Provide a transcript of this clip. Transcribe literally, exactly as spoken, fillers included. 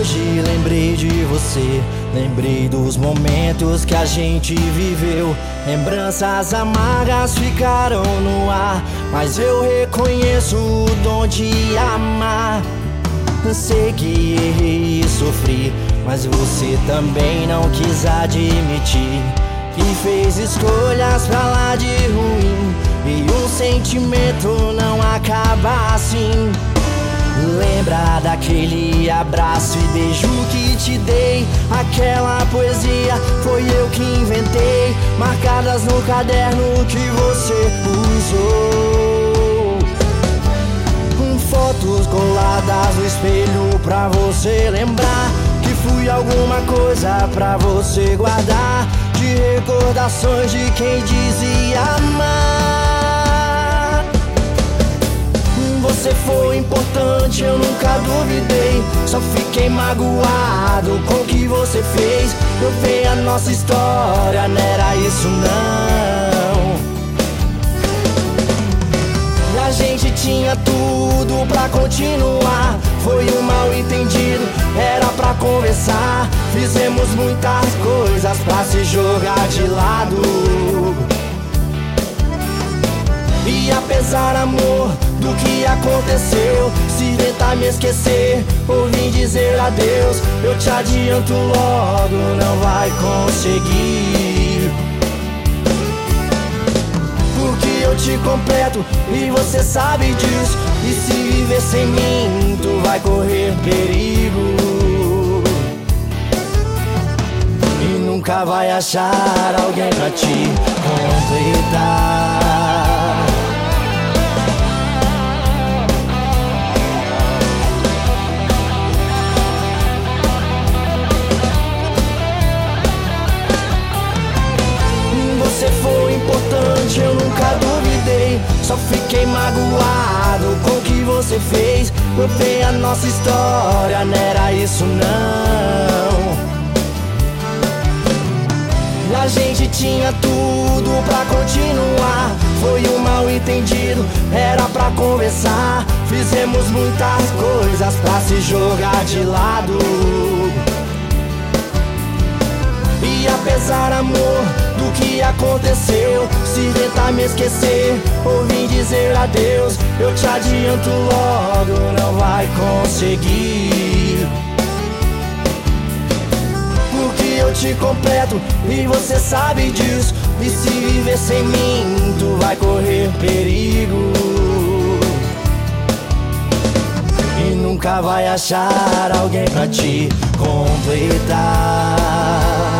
hoje lembrei de você. Lembrei dos momentos que a gente viveu. Lembranças amargas ficaram no ar, mas eu reconheço o dom de amar. Sei que errei e sofri, mas você também não quis admitir que fez escolhas pra lá de ruim, e um sentimento não acaba assim. Lembra daquele abraço e beijo que te dei? Aquela poesia foi eu que inventei, marcadas no caderno que você usou. Fotos coladas no espelho pra você lembrar que fui alguma coisa pra você guardar, de recordações de quem dizia amar. Você foi importante, eu nunca duvidei, só fiquei magoado com o que você fez. Eu vi a nossa história, não era isso não. A gente tinha tudo pra continuar, foi um mal entendido, era pra conversar. Fizemos muitas coisas pra se jogar de lado, e apesar, amor, do que aconteceu, se tentar me esquecer ou vim dizer adeus, eu te adianto logo, não vai conseguir. Porque eu te completo e você sabe disso, e se viver sem mim, tu vai correr perigo, e nunca vai achar alguém pra te completar. Você foi importante, eu nunca duvidei, só fiquei magoado com o que você fez. Eu vi a nossa história, não era isso não. A gente tinha tudo pra continuar, foi um mal entendido, era pra conversar. Fizemos muitas coisas pra se jogar de lado, e apesar, amor, do que aconteceu, se tentar me esquecer ou vim dizer adeus, eu te adianto logo, não vai conseguir. Porque eu te completo e você sabe disso, e se viver sem mim, tu vai correr perigo, e nunca vai achar alguém pra te completar.